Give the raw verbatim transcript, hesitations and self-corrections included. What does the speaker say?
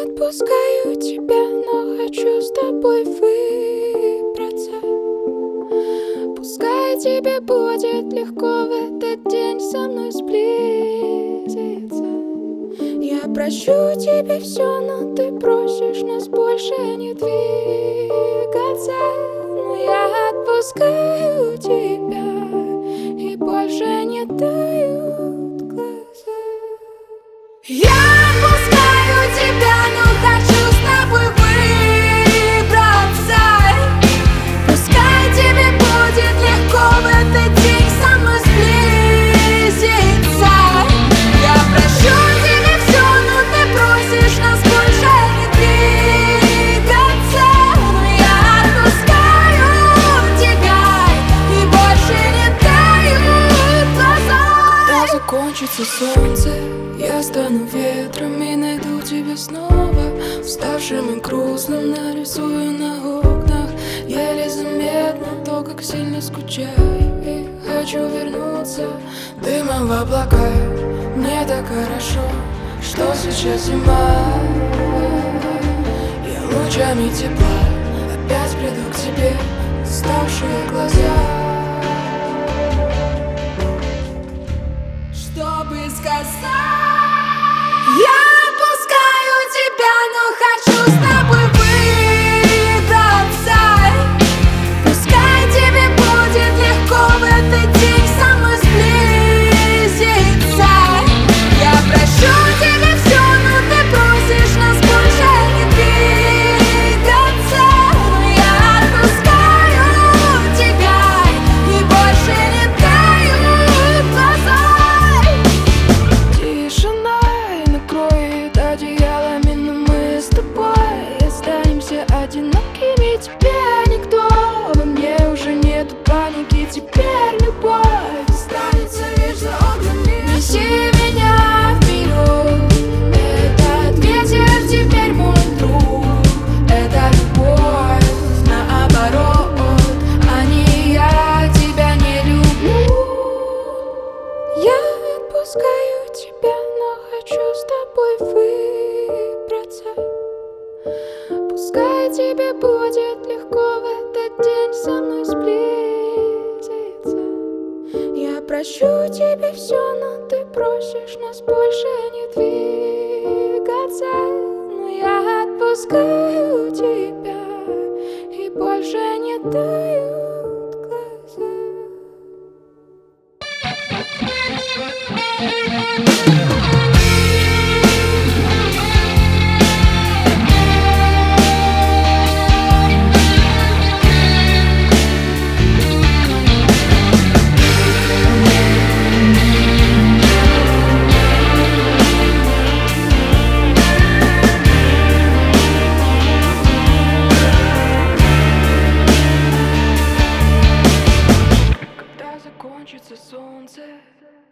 отпускаю тебя, но хочу с тобой выбраться. Пускай тебе будет легко в этот день со мной сблизиться. Я прощу тебе все, но ты просишь нас больше не двигаться. Но я отпускаю тебя, и больше не тают глаза. Я отпускаю тебя, но хочу с тобой выбраться. Пускай тебе будет легко в этот день со мной сблизиться. Я прощу тебе все, но ты просишь нас больше не двигаться. Но я отпускаю тебя, и больше не тают глаза. Когда закончится солнце, я стану ветром и найду тебя снова. Уставшим и грустным нарисую на окнах еле заметно то, как сильно скучаю. И хочу вернуться дымом в облака. Мне так хорошо, что сейчас зима. Я лучами тепла опять приду к тебе, уставшие глаза, чтобы сказать: я отпускаю тебя, но хочу с тобой выбраться. Пускай тебе будет легко в этот день со мной сблизиться. Я прощу тебе все, но ты просишь нас больше не двигаться. Но я отпускаю тебя, и больше не тают глаза. Тишина накроет одеялами, но мы с тобой останемся одинокими. Теперь никто, во мне уже нету паники. Теперь любовь останется лишь за окнами. Неси меня вперед, этот ветер теперь мой друг. Это любовь наоборот, а не я тебя не люблю. Я отпускаю тебя, но хочу с тобой выбраться. Пускай тебе будет легко в этот день со мной сблизиться. Я прощу тебе все, но ты просишь нас больше не двигаться. Но я отпускаю тебя, и больше не тают глаза. Когда закончится солнце,